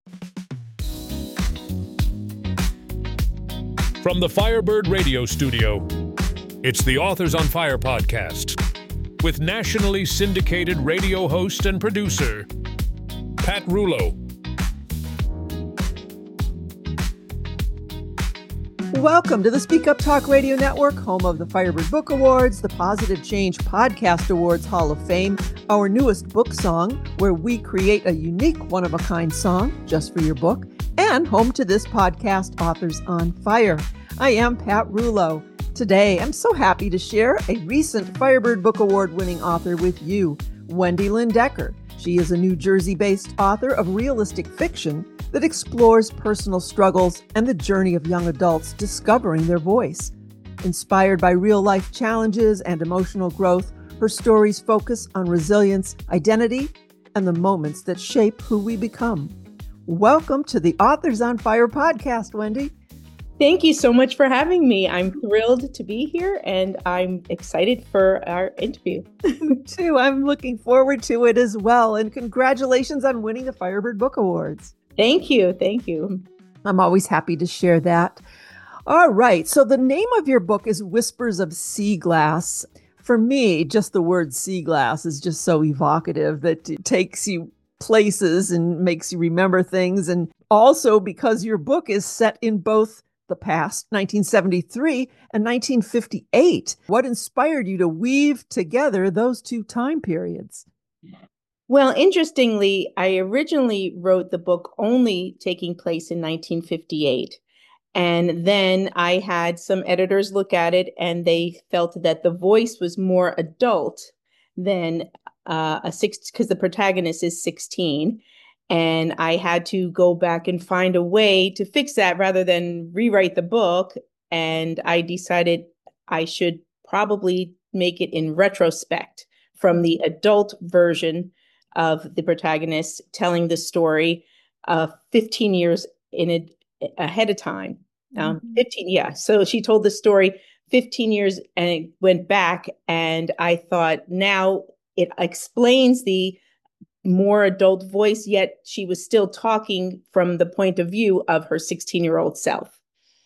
From the Firebird Radio Studio, it's the Authors on Fire podcast with nationally syndicated radio host and producer, Pat Rulo. Welcome to the Speak Up Talk Radio Network, home of the Firebird Book Awards, the Positive Change Podcast Awards Hall of Fame, our newest book song, where we create a unique one-of-a-kind song just for your book, and home to this podcast, Authors on Fire. I am Pat Rulo. Today, I'm so happy to share a recent Firebird Book Award-winning author with you, Wendy Lynn Decker. She is a New Jersey-based author of realistic fiction that explores personal struggles and the journey of young adults discovering their voice. Inspired by real-life challenges and emotional growth, her stories focus on resilience, identity, and the moments that shape who we become. Welcome to the Authors on Fire podcast, Wendy. Thank you so much for having me. I'm thrilled to be here, and I'm excited for our interview. Me too. I'm looking forward to it as well. And congratulations on winning the Firebird Book Awards. Thank you. Thank you. I'm always happy to share that. All right. So the name of your book is Whispers of Sea Glass. For me, just the word sea glass is just so evocative that it takes you places and makes you remember things. And also because your book is set in both the past, 1973 and 1958. What inspired you to weave together those two time periods? Well, interestingly, I originally wrote the book only taking place in 1958. And then I had some editors look at it and they felt that the voice was more adult than because the protagonist is 16. And I had to go back and find a way to fix that rather than rewrite the book. And I decided I should probably make it in retrospect from the adult version of the protagonist telling the story 15 years ahead of time. 15, yeah. So she told the story 15 years and it went back. And I thought now it explains the more adult voice, yet she was still talking from the point of view of her 16-year-old self.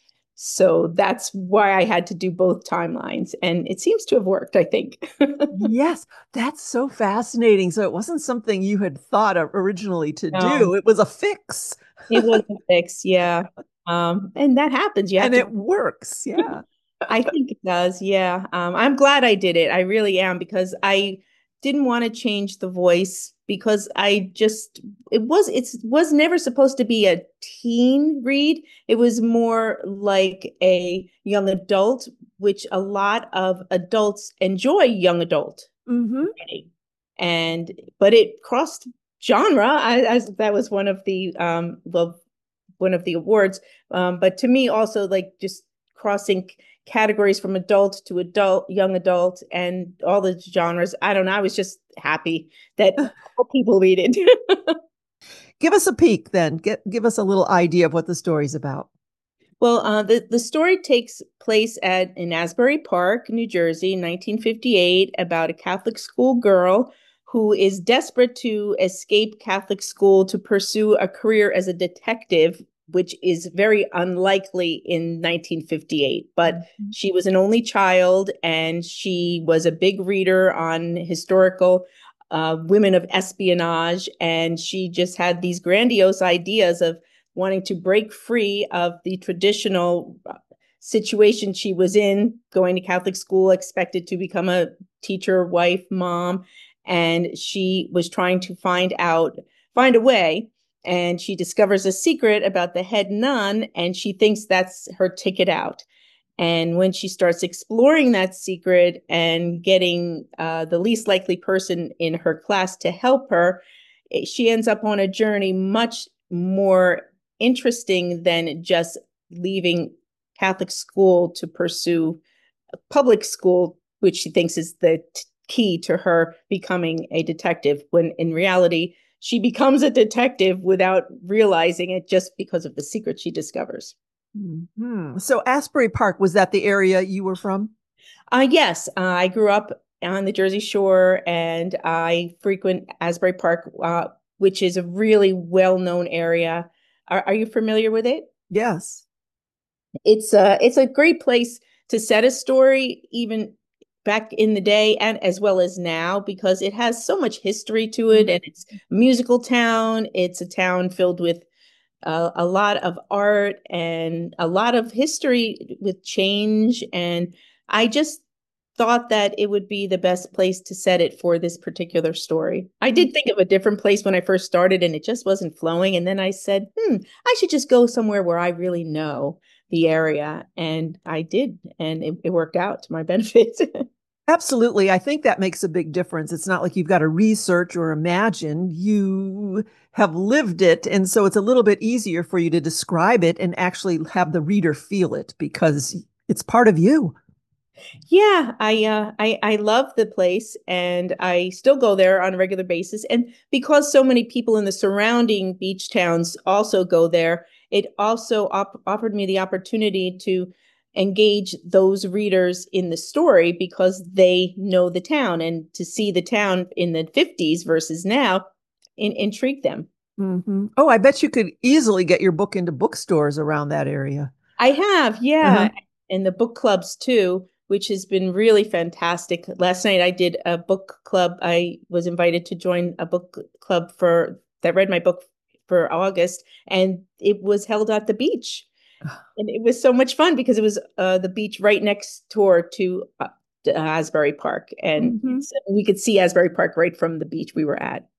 So that's why I had to do both timelines. And it seems to have worked, I think. Yes, that's so fascinating. So it wasn't something you had thought of originally to do. It was a fix. It was a fix, yeah. And that happens. And it works, yeah. I think it does, yeah. I'm glad I did it. I really am, because I didn't want to change the voice because it was never supposed to be a teen read. It was more like a young adult, which a lot of adults enjoy young adult. Mm-hmm. But it crossed genre. That was one of the awards. But to me also, like, just crossing categories from adult to adult, young adult, and all the genres. I don't know. I was just happy that people read it. Give us a peek then. Give us a little idea of what the story's about. Well, the story takes place in Asbury Park, New Jersey, in 1958, about a Catholic school girl who is desperate to escape Catholic school to pursue a career as a detective, which is very unlikely in 1958. But she was an only child, and she was a big reader on historical women of espionage. And she just had these grandiose ideas of wanting to break free of the traditional situation she was in, going to Catholic school, expected to become a teacher, wife, mom. And she was trying to find a way. And she discovers a secret about the head nun, and she thinks that's her ticket out. And when she starts exploring that secret and getting the least likely person in her class to help her, she ends up on a journey much more interesting than just leaving Catholic school to pursue public school, which she thinks is the key to her becoming a detective, when in reality, she becomes a detective without realizing it just because of the secret she discovers. Mm-hmm. So Asbury Park, was that the area you were from? Yes. I grew up on the Jersey Shore, and I frequent Asbury Park which is a really well-known area. Are you familiar with it? Yes. It's a great place to set a story, even back in the day and as well as now, because it has so much history to it, and it's a musical town. It's a town filled with a lot of art and a lot of history with change. And I just thought that it would be the best place to set it for this particular story. I did think of a different place when I first started, and it just wasn't flowing. And then I said, I should just go somewhere where I really know the area. And I did, and it worked out to my benefit. Absolutely. I think that makes a big difference. It's not like you've got to research or imagine. You have lived it. And so it's a little bit easier for you to describe it and actually have the reader feel it because it's part of you. Yeah, I love the place, and I still go there on a regular basis. And because so many people in the surrounding beach towns also go there, it also offered me the opportunity to engage those readers in the story because they know the town, and to see the town in the 50s versus now intrigue them. Mm-hmm. Oh, I bet you could easily get your book into bookstores around that area. I have, Uh-huh. yeah, and the book clubs too, which has been really fantastic. Last night I did a book club. I was invited to join a book club for that read my book for August, and it was held at the beach. And it was so much fun because it was the beach right next door to Asbury Park, and Mm-hmm. we could see Asbury Park right from the beach we were at.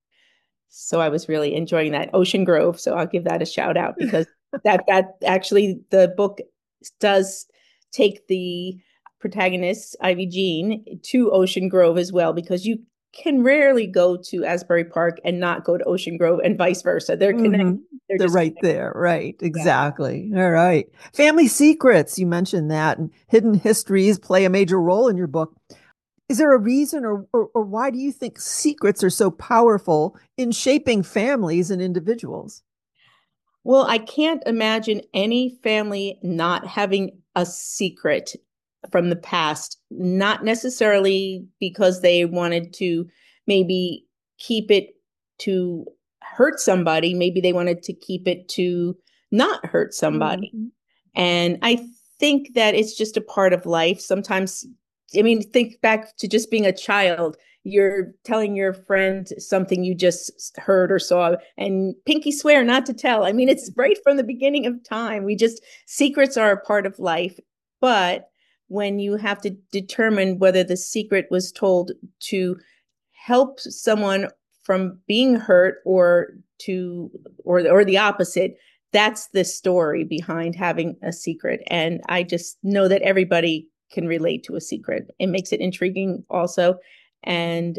So I was really enjoying that. Ocean Grove. So I'll give that a shout out because that actually the book does take the protagonist, Ivy Jean, to Ocean Grove as well, because you can rarely go to Asbury Park and not go to Ocean Grove and vice versa. They're Mm-hmm. connected. They're They're just right connected. there. Right. Yeah. Exactly. All right. Family secrets. You mentioned that, and hidden histories play a major role in your book. Is there a reason or why do you think secrets are so powerful in shaping families and individuals? Well, I can't imagine any family not having a secret from the past, not necessarily because they wanted to maybe keep it to hurt somebody. Maybe they wanted to keep it to not hurt somebody. Mm-hmm. And I think that it's just a part of life. Sometimes, I mean, think back to just being a child. You're telling your friend something you just heard or saw, and pinky swear not to tell. I mean, it's right from the beginning of time. Secrets are a part of life. But when you have to determine whether the secret was told to help someone from being hurt or the opposite, that's the story behind having a secret. And I just know that everybody can relate to a secret. It makes it intriguing also. And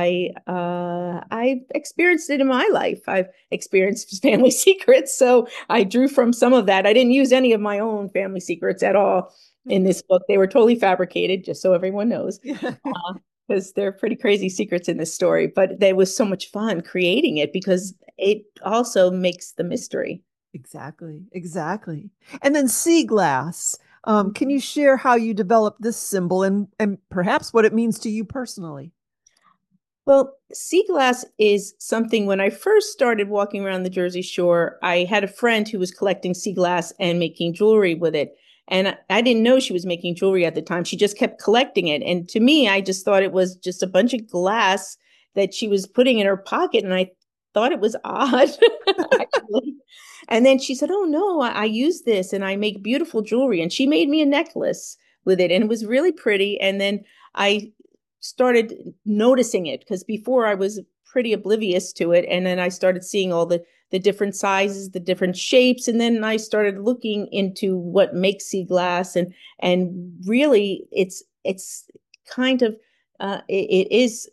I've experienced it in my life. I've experienced family secrets, so I drew from some of that. I didn't use any of my own family secrets at all in this book. They were totally fabricated, just so everyone knows, because they're pretty crazy secrets in this story. But there was so much fun creating it because it also makes the mystery. Exactly, exactly. And then sea glass. Can you share how you developed this symbol and perhaps what it means to you personally? Well, sea glass is something when I first started walking around the Jersey Shore, I had a friend who was collecting sea glass and making jewelry with it. And I didn't know she was making jewelry at the time. She just kept collecting it. And to me, I just thought it was just a bunch of glass that she was putting in her pocket. And I thought it was odd, actually. And then she said, "Oh, no, I use this and I make beautiful jewelry." And she made me a necklace with it. And it was really pretty. And then I started noticing it because before I was pretty oblivious to it. And then I started seeing all the different sizes, the different shapes. And then I started looking into what makes sea glass. And really it's kind of, it is,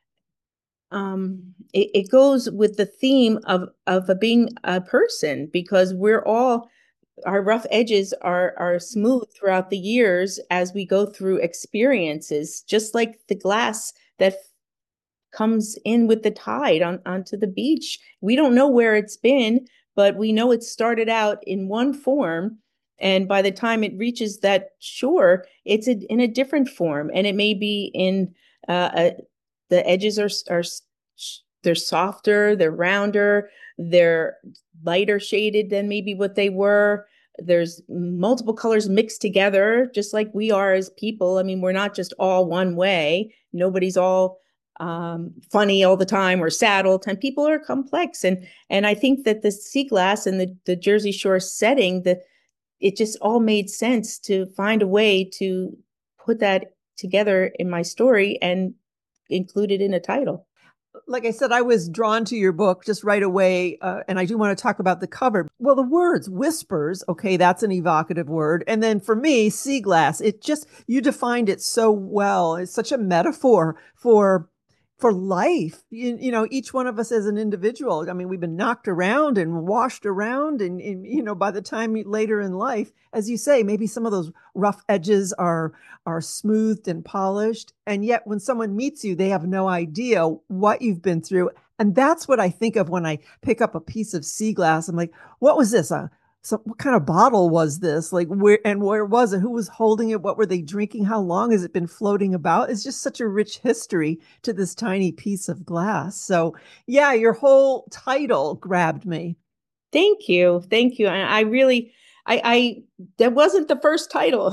it goes with the theme of being a person because our rough edges are smooth throughout the years as we go through experiences, just like the glass that comes in with the tide onto the beach. We don't know where it's been, but we know it started out in one form. And by the time it reaches that shore, it's in a different form. And it may be in the edges are they're softer, they're rounder, they're lighter shaded than maybe what they were. There's multiple colors mixed together, just like we are as people. I mean, we're not just all one way. Nobody's all funny all the time or sad all the time. People are complex, and I think that the sea glass and the Jersey Shore setting, that it just all made sense to find a way to put that together in my story and include it in a title. Like I said, I was drawn to your book just right away. And I do want to talk about the cover. Well, the words whispers, okay, that's an evocative word. And then for me, sea glass, it just, you defined it so well. It's such a metaphor for life. You know, each one of us as an individual. I mean, we've been knocked around and washed around. And you know, by the time later in life, as you say, maybe some of those rough edges are smoothed and polished. And yet when someone meets you, they have no idea what you've been through. And that's what I think of when I pick up a piece of sea glass. I'm like, what was this? What kind of bottle was this? Like where was it? Who was holding it? What were they drinking? How long has it been floating about? It's just such a rich history to this tiny piece of glass. So yeah, your whole title grabbed me. Thank you. Thank you. And I really, that wasn't the first title.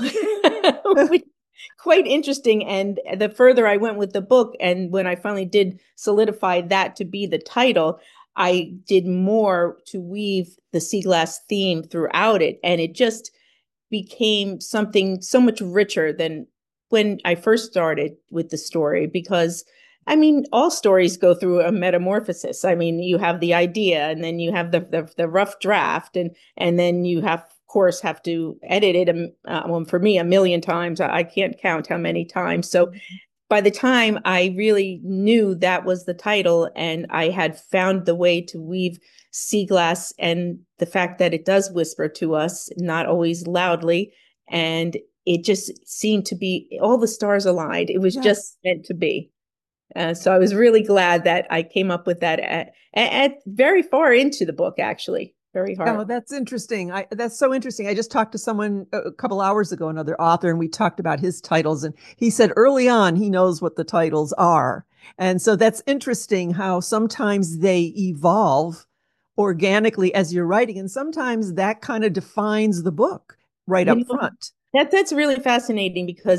Quite interesting. And the further I went with the book, and when I finally did solidify that to be the title, I did more to weave the sea glass theme throughout it. And it just became something so much richer than when I first started with the story, because I mean, all stories go through a metamorphosis. I mean, you have the idea, and then you have the rough draft, and then you have, of course, have to edit it. Well, for me, a million times. I can't count how many times. So by the time I really knew that was the title, and I had found the way to weave sea glass and the fact that it does whisper to us, not always loudly, and it just seemed to be all the stars aligned. It was just meant to be. So I was really glad that I came up with that at very far into the book, actually. Very hard. Oh, that's interesting. That's so interesting. I just talked to someone a couple hours ago, another author, and we talked about his titles. And he said early on, he knows what the titles are. And so that's interesting how sometimes they evolve organically as you're writing. And sometimes that kind of defines the book right up front. That's really fascinating, because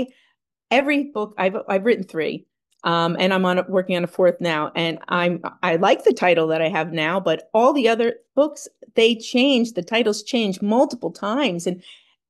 every book I've written 3. And I'm working on a 4th now, and I like the title that I have now, but all the other books, the titles change multiple times, and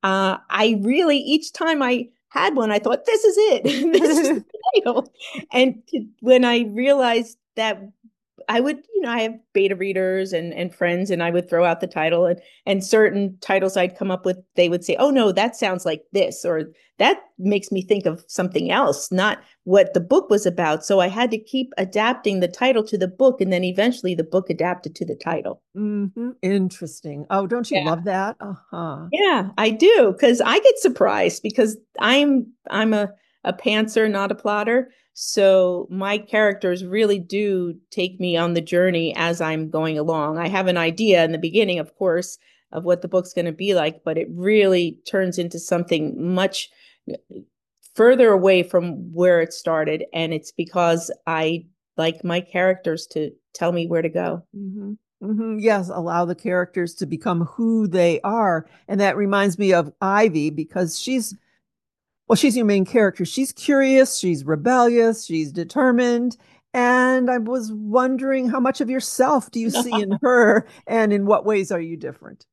I really, each time I had one, I thought, this is it, this is the title. And when I realized that I would, I have beta readers and friends, and I would throw out the title, and certain titles I'd come up with, they would say, oh no, that sounds like this, or that makes me think of something else, not what the book was about. So I had to keep adapting the title to the book, and then eventually the book adapted to the title. Mm-hmm. Interesting. Oh, don't you love that? Uh-huh. Yeah, I do, because I get surprised, because I'm a pantser, not a plotter. So my characters really do take me on the journey as I'm going along. I have an idea in the beginning, of course, of what the book's going to be like, but it really turns into something much further away from where it started. And it's because I like my characters to tell me where to go. Mm-hmm. Mm-hmm. Yes, allow the characters to become who they are. And that reminds me of Ivy, because she's your main character. She's curious, she's rebellious, she's determined. And I was wondering, how much of yourself do you see in her, and in what ways are you different?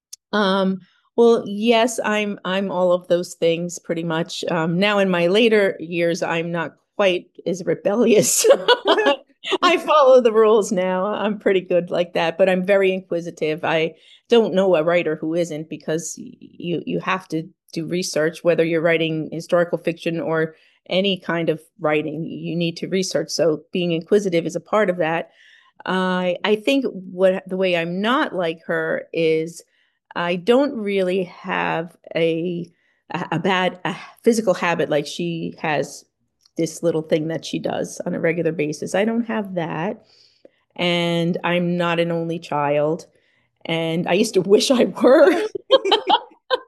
Well, yes, I'm all of those things pretty much. Now in my later years, I'm not quite as rebellious. I follow the rules now. I'm pretty good like that, but I'm very inquisitive. I don't know a writer who isn't, because you have to do research, whether you're writing historical fiction or any kind of writing, you need to research. So being inquisitive is a part of that. I think the way I'm not like her is I don't really have a bad physical habit like she has, this little thing that she does on a regular basis. I don't have that. And I'm not an only child. And I used to wish I were.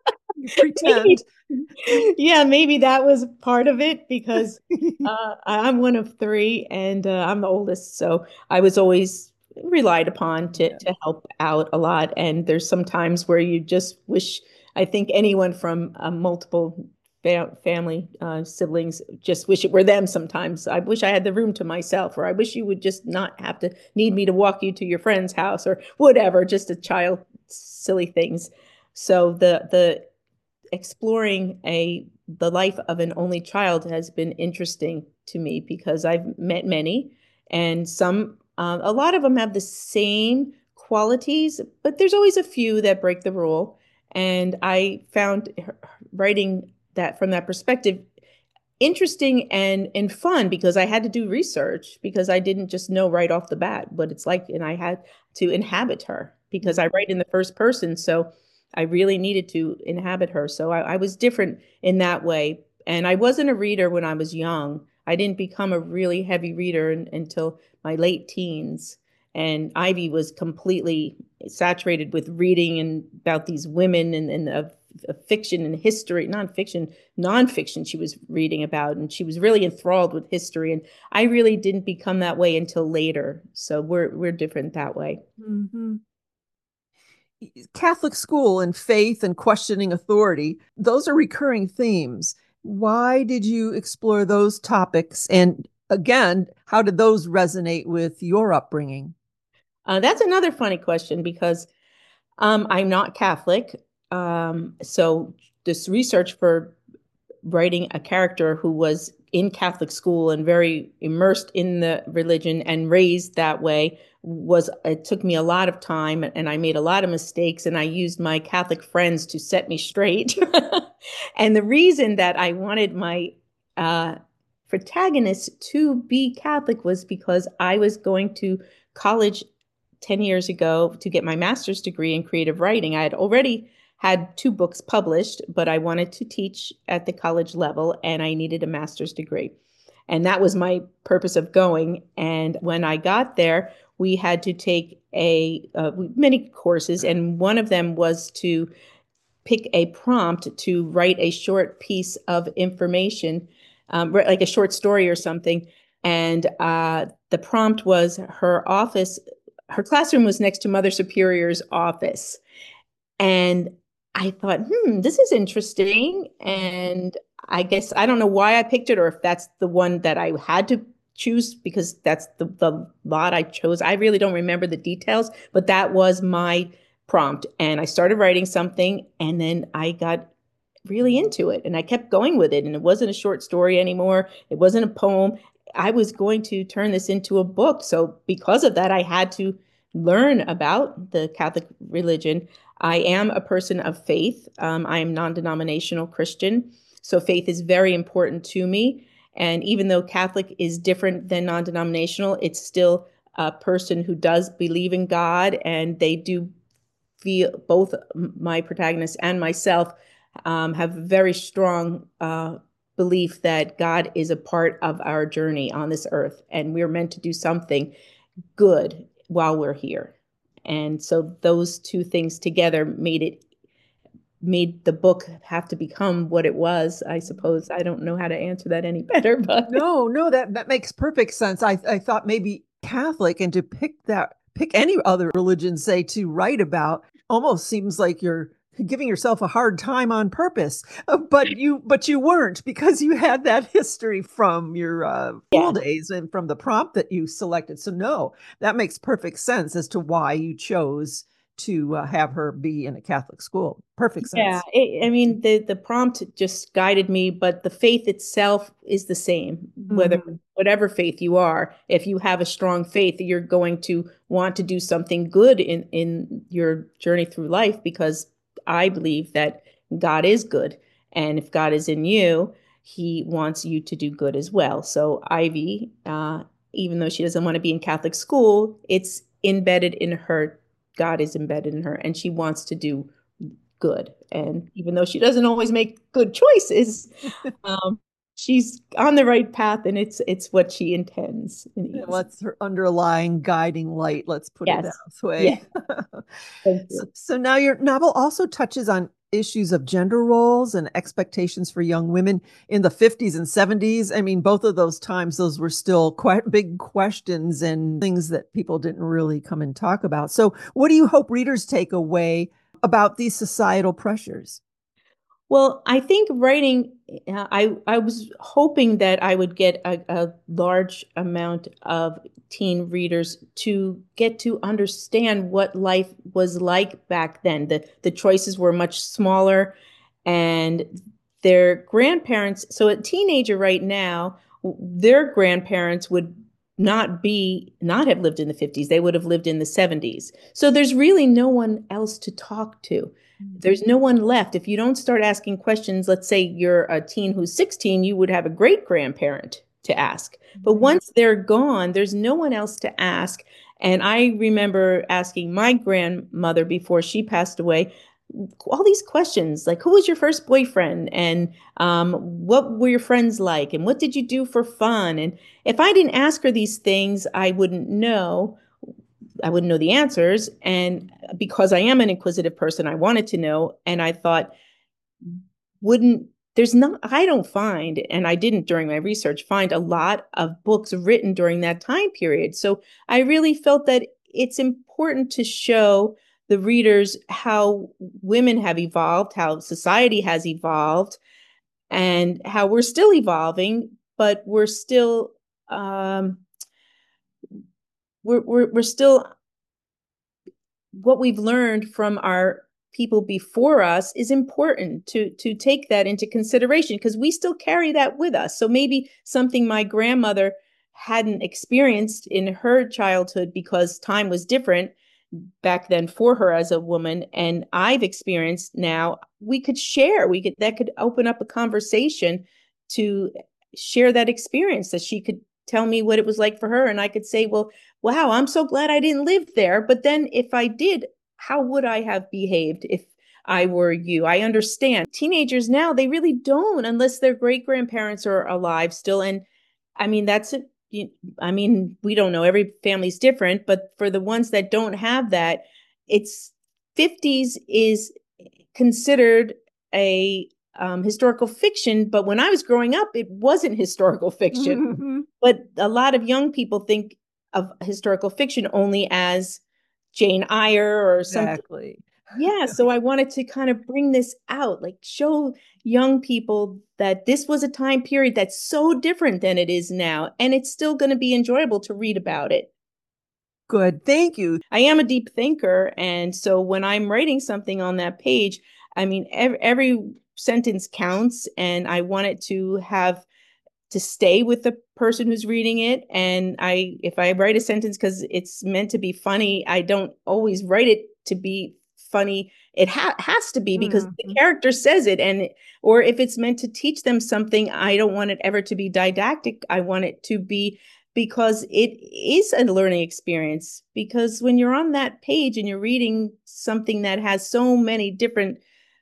Pretend. Yeah, maybe that was part of it because I'm one of three and I'm the oldest. So I was always relied upon Yeah. to help out a lot. And there's some times where you just wish, I think anyone from multiple family siblings just wish it were them sometimes. I wish I had the room to myself, or I wish you would just not have to need me to walk you to your friend's house or whatever, just a child, silly things. So the exploring the life of an only child has been interesting to me because I've met many, and some a lot of them have the same qualities, but there's always a few that break the rule. And I found writing that from that perspective interesting and fun because I had to do research because I didn't just know right off the bat what it's like, and I had to inhabit her because I write in the first person, so I really needed to inhabit her. So I was different in that way, and I wasn't a reader when I was young. I didn't become a really heavy reader until my late teens, and Ivy was completely saturated with reading and about these women and fiction and history, nonfiction she was reading about, and she was really enthralled with history. And I really didn't become that way until later. So we're different that way. Mm-hmm. Catholic school and faith and questioning authority, those are recurring themes. Why did you explore those topics? And again, how did those resonate with your upbringing? That's another funny question because I'm not Catholic. So this research for writing a character who was in Catholic school and very immersed in the religion and raised that way it took me a lot of time, and I made a lot of mistakes, and I used my Catholic friends to set me straight. And the reason that I wanted my protagonist to be Catholic was because I was going to college 10 years ago to get my master's degree in creative writing. I had already had 2 books published, but I wanted to teach at the college level and I needed a master's degree. And that was my purpose of going. And when I got there, we had to take many courses, and one of them was to pick a prompt to write a short piece of information, like a short story or something. And the prompt was her classroom was next to Mother Superior's office. And I thought, this is interesting. And I guess I don't know why I picked it or if that's the one that I had to choose because that's the lot I chose. I really don't remember the details, but that was my prompt. And I started writing something and then I got really into it and I kept going with it. And it wasn't a short story anymore. It wasn't a poem. I was going to turn this into a book. So because of that, I had to learn about the Catholic religion. I am a person of faith. I am non-denominational Christian. So faith is very important to me. And even though Catholic is different than non-denominational, it's still a person who does believe in God, and they do feel, both my protagonist and myself have very strong belief that God is a part of our journey on this earth, and we're meant to do something good while we're here. And so those 2 things together made the book have to become what it was, I suppose. I don't know how to answer that any better, but No, that makes perfect sense. I thought maybe Catholic, and to pick any other religion, say, to write about almost seems like you're giving yourself a hard time on purpose. But you weren't, because you had that history from your school days and from the prompt that you selected. So no, that makes perfect sense as to why you chose to have her be in a Catholic school. Perfect sense. I mean, the prompt just guided me, but the faith itself is the same. Whatever faith you are, if you have a strong faith, you're going to want to do something good in your journey through life, because I believe that God is good. And if God is in you, he wants you to do good as well. So Ivy, even though she doesn't want to be in Catholic school, it's embedded in her. God is embedded in her, and she wants to do good. And even though she doesn't always make good choices, she's on the right path, and it's what she intends. What's her underlying guiding light? Let's put it that way. Yes. Thank you. So now your novel also touches on issues of gender roles and expectations for young women in the 50s and 70s. I mean, both of those times, those were still quite big questions and things that people didn't really come and talk about. So, what do you hope readers take away about these societal pressures? Well, I think writing, I was hoping that I would get a large amount of teen readers to get to understand what life was like back then. The choices were much smaller, and their grandparents, so a teenager right now, their grandparents would not have lived in the 50s. They would have lived in the 70s. So there's really no one else to talk to. There's no one left. If you don't start asking questions, let's say you're a teen who's 16, you would have a great grandparent to ask. But once they're gone, there's no one else to ask. And I remember asking my grandmother before she passed away all these questions, like who was your first boyfriend, and what were your friends like, and what did you do for fun? And if I didn't ask her these things, I wouldn't know the answers. And because I am an inquisitive person, I wanted to know. And I thought, I don't find, and I didn't during my research, find a lot of books written during that time period. So I really felt that it's important to show the readers how women have evolved, how society has evolved, and how we're still evolving, but we're still we're still, what we've learned from our people before us is important to take that into consideration, because we still carry that with us. So maybe something my grandmother hadn't experienced in her childhood because time was different back then for her as a woman, and I've experienced now, that could open up a conversation to share that experience, that she could tell me what it was like for her, and I could say, well, wow, I'm so glad I didn't live there, but then if I did, how would I have behaved if I were you? I understand teenagers now, they really don't, unless their great grandparents are alive still. And I mean, we don't know, every family's different, but for the ones that don't have that, it's 50s is considered a historical fiction. But when I was growing up, it wasn't historical fiction. Mm-hmm. But a lot of young people think of historical fiction only as Jane Eyre or something. Exactly. Yeah, so I wanted to kind of bring this out, like show young people that this was a time period that's so different than it is now, and it's still going to be enjoyable to read about it. Good. Thank you. I am a deep thinker, and so when I'm writing something on that page, I mean, every sentence counts, and I want it to stay with the person who's reading it. And if I write a sentence because it's meant to be funny, I don't always write it to be funny. It has to be because the character says it, or if it's meant to teach them something, I don't want it ever to be didactic. I want it to be because it is a learning experience. Because when you're on that page and you're reading something that has so many different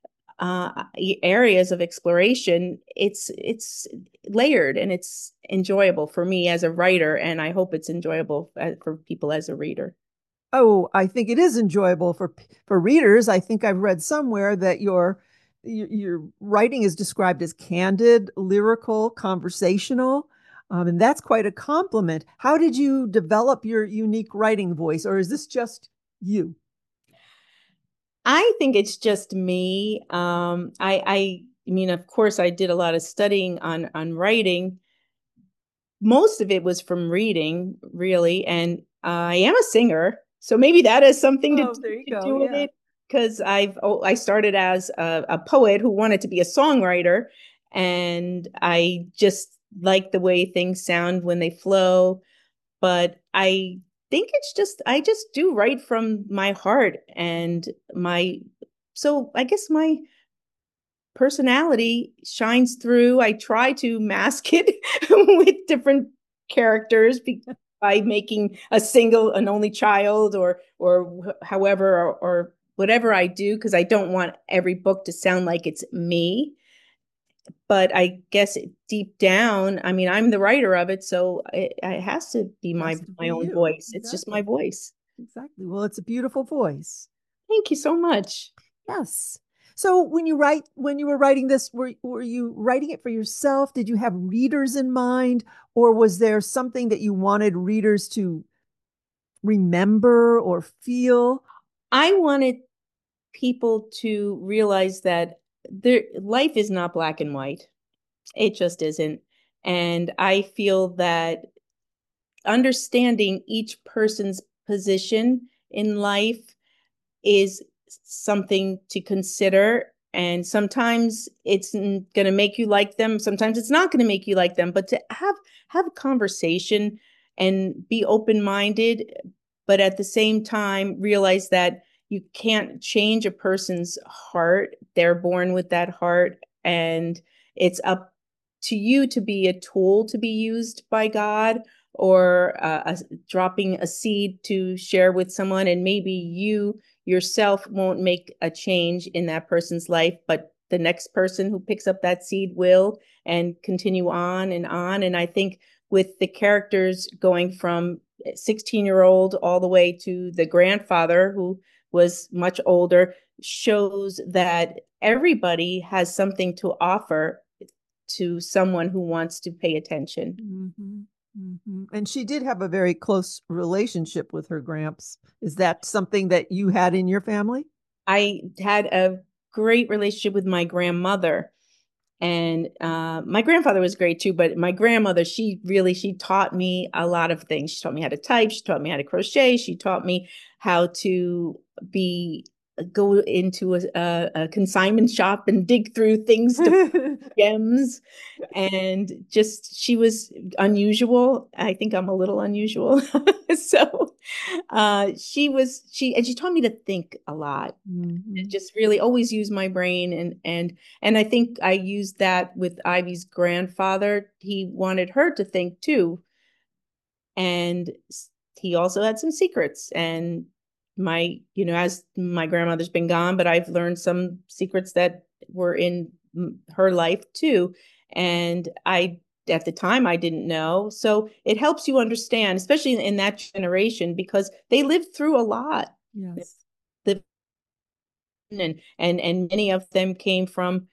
areas of exploration, it's layered and it's enjoyable for me as a writer, and I hope it's enjoyable for people as a reader. Oh, I think it is enjoyable for readers. I think I've read somewhere that your writing is described as candid, lyrical, conversational, and that's quite a compliment. How did you develop your unique writing voice, or is this just I think it's just me. I mean, of course, I did a lot of studying on writing. Most of it was from reading, really, and I am a singer, so maybe that has something to there you go. do with Yeah. it. Because I started as a poet who wanted to be a songwriter, and I just like the way things sound when they flow. But I think I just do write from my heart, and so I guess my personality shines through. I try to mask it with different characters by making an only child, or however, or whatever I do, because I don't want every book to sound like it's me. But I guess deep down, I mean, I'm the writer of it, so it has to be my own you. voice. It's just Exactly. my voice. Exactly. Well, it's a beautiful voice. Thank you so much. Yes. So when you were writing this, were you writing it for yourself? Did you have readers in mind, or was there something that you wanted readers to remember or feel? I wanted people to realize that their life is not black and white. It just isn't. And I feel that understanding each person's position in life is something to consider. And sometimes it's going to make you like them. Sometimes it's not going to make you like them. But to have a conversation and be open-minded, but at the same time realize that you can't change a person's heart. They're born with that heart, and it's up to you to be a tool to be used by God, or dropping a seed to share with someone, and maybe you yourself won't make a change in that person's life, but the next person who picks up that seed will, and continue on and on. And I think with the characters going from 16-year-old all the way to the grandfather who was much older, shows that everybody has something to offer to someone who wants to pay attention. Mm-hmm. Mm-hmm. And she did have a very close relationship with her Gramps. Is that something that you had in your family? I had a great relationship with my grandmother, and my grandfather was great too, but my grandmother, she taught me a lot of things. She taught me how to type. She taught me how to crochet. She taught me how to go into a consignment shop and dig through things to gems. And just, she was unusual. I think I'm a little unusual. So she taught me to think a lot. Mm-hmm. Just really always use my brain, and I think I used that with Ivy's grandfather. He wanted her to think too, and he also had some secrets. And as my grandmother's been gone, but I've learned some secrets that were in her life too. And at the time, I didn't know. So it helps you understand, especially in that generation, because they lived through a lot. Yes. And many of them came from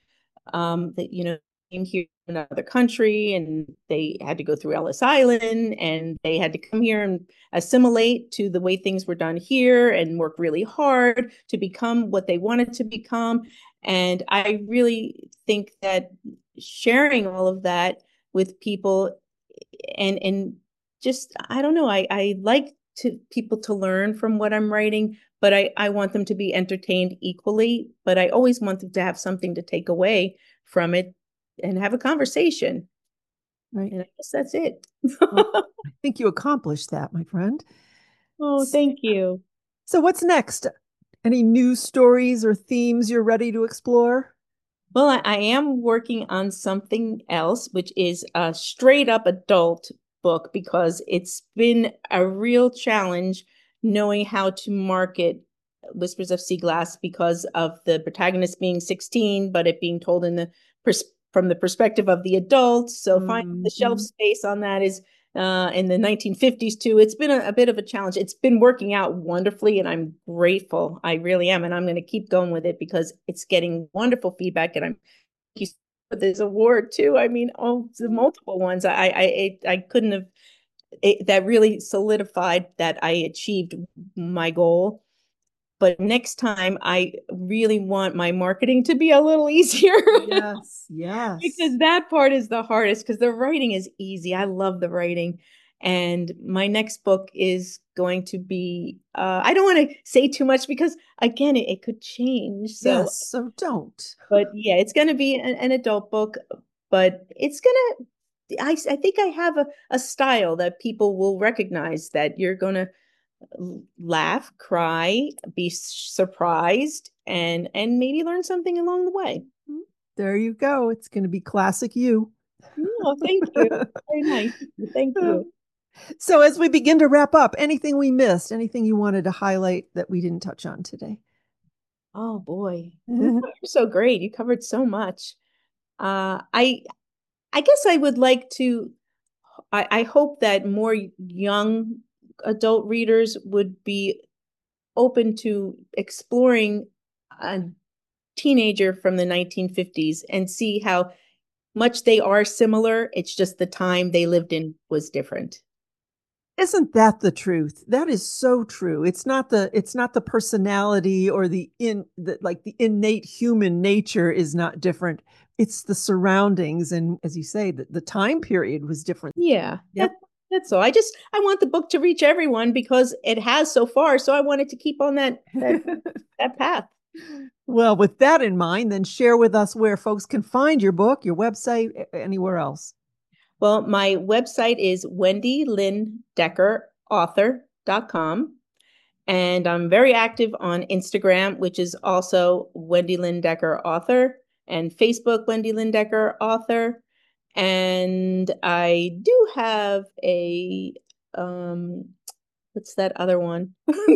came here in another country, and they had to go through Ellis Island, and they had to come here and assimilate to the way things were done here and work really hard to become what they wanted to become. And I really think that sharing all of that with people, and just, I don't know, I like people to learn from what I'm writing, but I want them to be entertained equally, but I always want them to have something to take away from it and have a conversation. Right. And I guess that's it. Well, I think you accomplished that, my friend. Oh, thank you. So what's next? Any new stories or themes you're ready to explore? Well, I am working on something else, which is a straight up adult book, because it's been a real challenge knowing how to market Whispers of Sea Glass, because of the protagonist being 16, but it being told from the perspective of the adults. So finding the shelf space on that is in the 1950s too. It's been a bit of a challenge. It's been working out wonderfully, and I'm grateful. I really am, and I'm going to keep going with it because it's getting wonderful feedback, and I'm for this award too. I mean, the multiple ones. I couldn't have. That really solidified that I achieved my goal. But next time, I really want my marketing to be a little easier. Yes, yes. Because that part is the hardest, because the writing is easy. I love the writing. And my next book is going to be, I don't want to say too much because, again, it could change. So, yes, so don't. But yeah, it's going to be an adult book, but it's going to, I think I have a style that people will recognize, that you're going to laugh, cry, be surprised, and maybe learn something along the way. There you go. It's going to be classic you. Oh, thank you. Very nice. Thank you. So as we begin to wrap up, anything we missed, anything you wanted to highlight that we didn't touch on today? Oh boy, you're so great. You covered so much. I guess I would like to. I hope that more young adult readers would be open to exploring teenager from the 1950s and see how much they are similar. It's just the time they lived in was different. Isn't that the truth? That is so true. It's not the personality or the innate human nature is not different. It's the surroundings. And as you say, the time period was different. Yeah. Yep. That's all. I want the book to reach everyone because it has so far. So I wanted to keep on that path. Well, with that in mind, then share with us where folks can find your book, your website, anywhere else. Well, my website is WendyLynnDeckerAuthor.com. And I'm very active on Instagram, which is also Wendy Lynn Decker Author, and Facebook, Wendy Lynn Decker Author. And I do have a, what's that other one?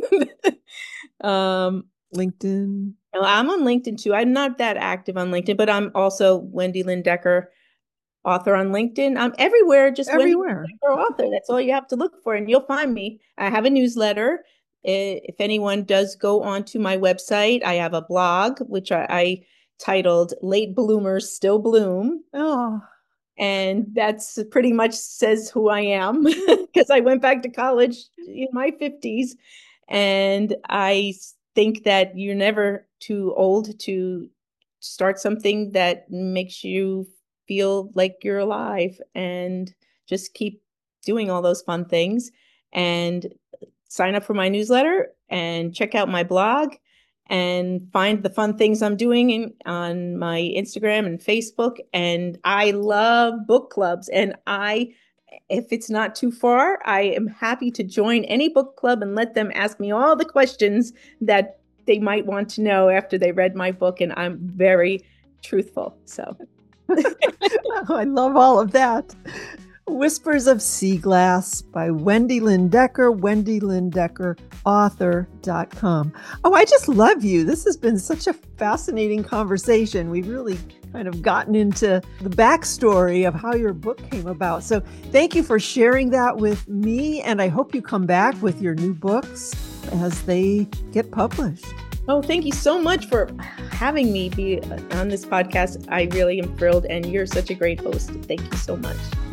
LinkedIn. I'm on LinkedIn too. I'm not that active on LinkedIn, but I'm also Wendy Lynn Decker Author on LinkedIn. I'm everywhere, just everywhere. Wendy Lynn Decker Author. That's all you have to look for, and you'll find me. I have a newsletter. If anyone does go onto my website, I have a blog, which I titled Late Bloomers Still Bloom. Oh. And that's pretty much says who I am because I went back to college in my 50s. And I think that you're never too old to start something that makes you feel like you're alive, and just keep doing all those fun things, and sign up for my newsletter and check out my blog and find the fun things I'm doing on my Instagram and Facebook. And I love book clubs. And if it's not too far, I am happy to join any book club and let them ask me all the questions that they might want to know after they read my book. And I'm very truthful. So I love all of that. Whispers of Sea Glass by Wendy Lynn Decker, WendyLynnDeckerAuthor.com. Oh, I just love you. This has been such a fascinating conversation. We've really kind of gotten into the backstory of how your book came about. So thank you for sharing that with me. And I hope you come back with your new books as they get published. Oh, thank you so much for having me be on this podcast. I really am thrilled, and you're such a great host. Thank you so much.